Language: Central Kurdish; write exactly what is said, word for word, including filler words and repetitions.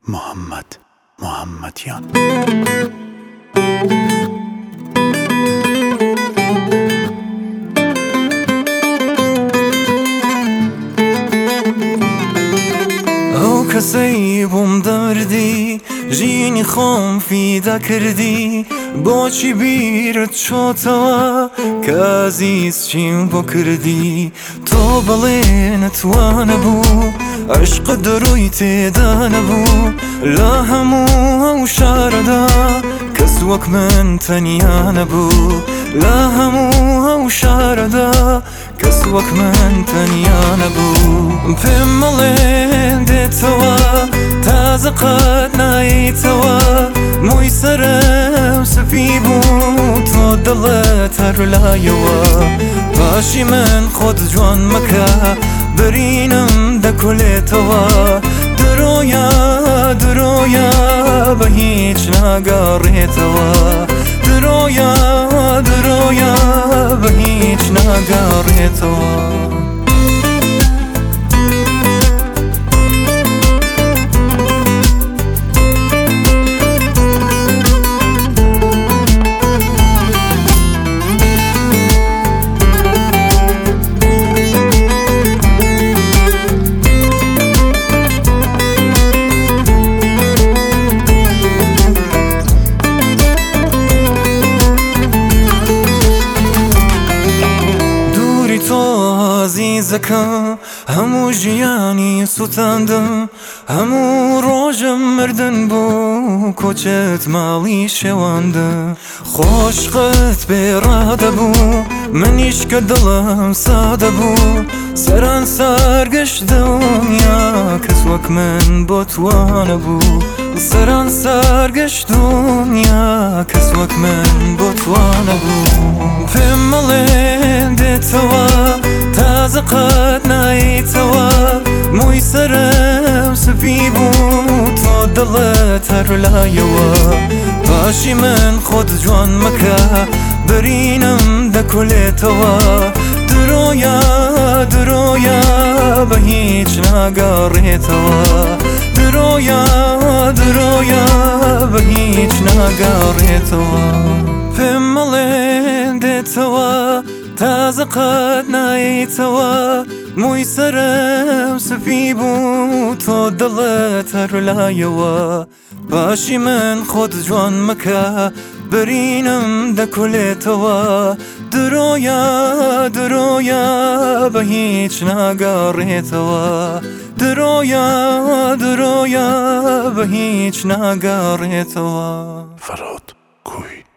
محەممەد محەممەدیان. ئەو کەسەی بۆم دەمردی ژینی خۆم فیدا کردی، بۆچی بیرت چۆتەوە کە ئازیز چیم بۆ کردی؟ تۆ بەڵێ نەتوانە بوو عشق دەڕۆی تێدا نەبوو، لە هەموو ئەو شارەدا کەس وەک من تەنیا نەبوو، لە هەموو ئەو شارەدا کەس وەک من تەنیا نەبوو. پێم مەڵێن دێتەوە تازە قەت ناییتەوە، مووی سەرم سپی بوو تۆ دڵت هەر لایەوە، پاشی من خۆت جوان مەکە بەرینم دەکولێتەوە، درۆیە درۆیە بە هیچ ناگەڕێتەوە، درۆیە درۆیە بە هیچ ناگەڕێتەوە. عزیزەکەم هەموو ژیانی سوتاندم، هەموو ڕۆژم مردن بوو کۆچت ماڵی شێواندم، خۆشقت بێڕادە بوو منیش کە دڵم سادە بوو، سەران سەرگەشت دڵنیا کەس وەک من بۆ توانە بوو، سەران سەرگەشت دڵنیا کەس وەک من بۆ توانە بوو. پێم مەڵێن دێتەوە تازە قەت ناییتەوە، مووی سەرم سپی بوو تۆ دڵت هەر لایەوە، پاشی من خۆت جوان مەکە بەرینم دەکولێتەوە، درۆیە درۆیە بە هیچ ناگەڕێتەوە، درۆیە درۆیە بە هیچ ناگەڕێتەوە. پێم مەڵێن دێتەوە تازە قەت ناییتەوە، مووی سەرم سپی بوو تۆ دڵت هەر لایەوە، پاشی من خۆت جوان مەکە بەرینم دەکولێتەوە، درۆیە درۆیە بە هیچ ناگەڕێتەوە، درۆیە درۆیە بە هیچ ناگەڕێتەوە. فەرهاد گوی